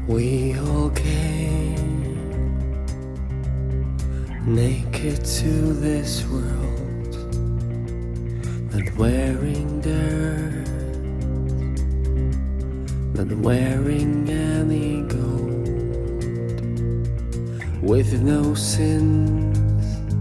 We all came naked to this world, not wearing dirt, not wearing any gold, with no sins,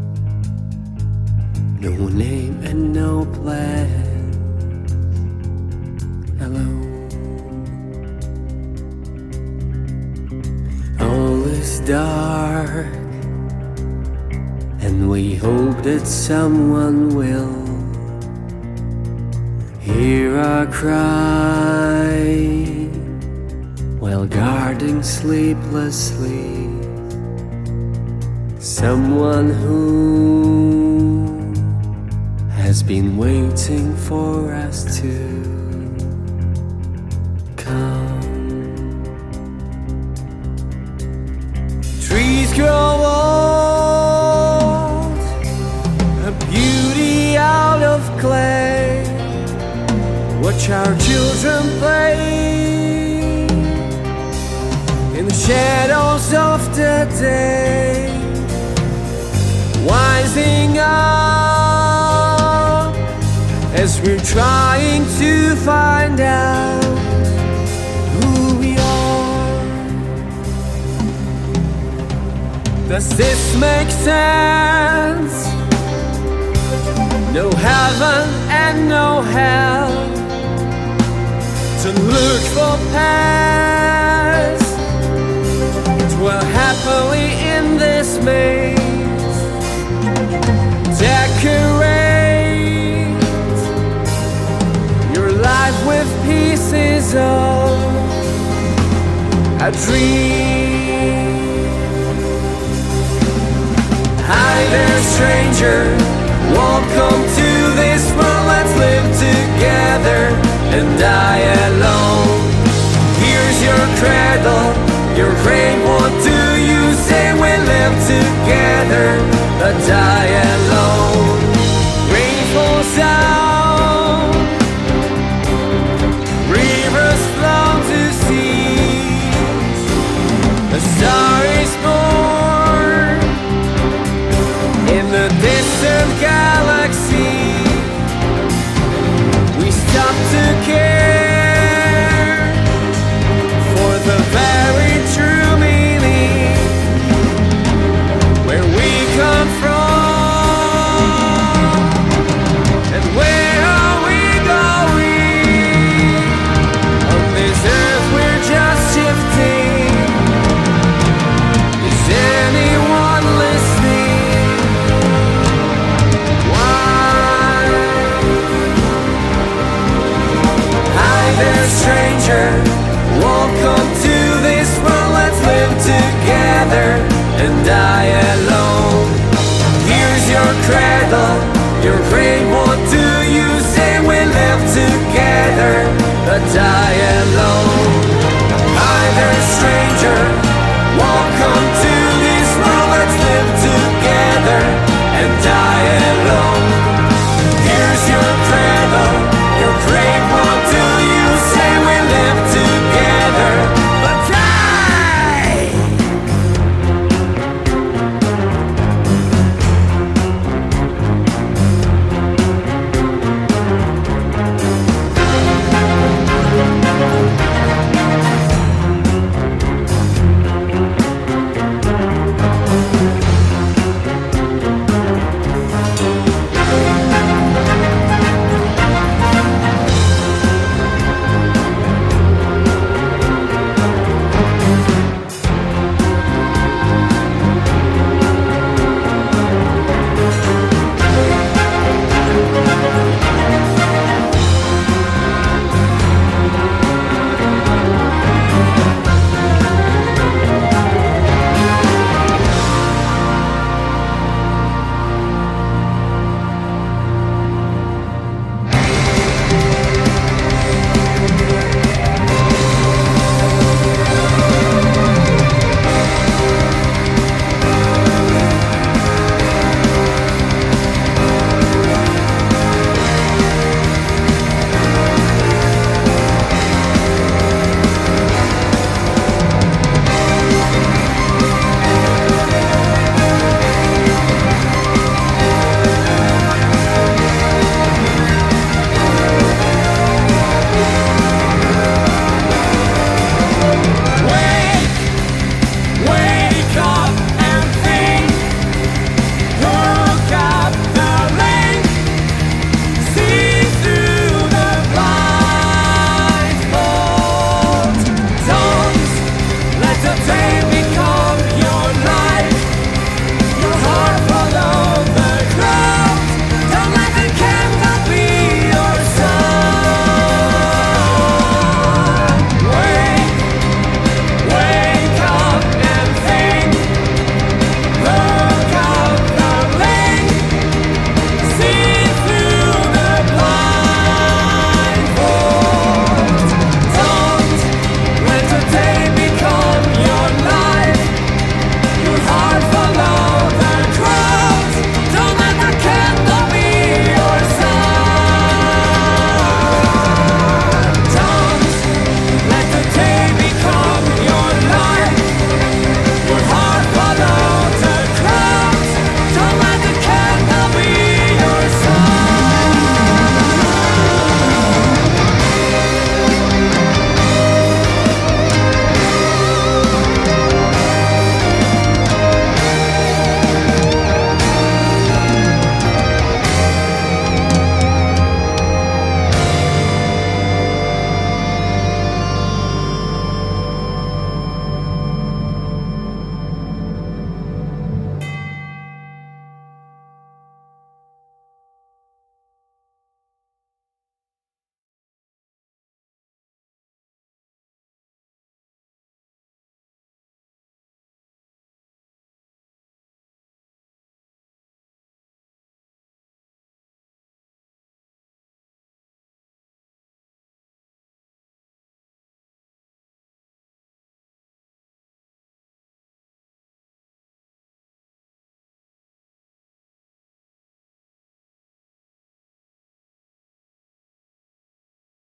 no name and no plan, alone. All is dark, and we hope that someone will hear our cry while guarding sleeplessly. Someone who has been waiting for us to come. Trees grow old, a beauty out of clay. Watch our children play in the shadows of the day, rising up as we're trying to find out who we are. Does this make sense? No heaven and no hell to look for past, dwell happily in this maze, decorate your life with pieces of a dream. Hi there, stranger, welcome to this world. Let's live together and die alone. Here's your cradle, your rain. What do you say? We live together, but die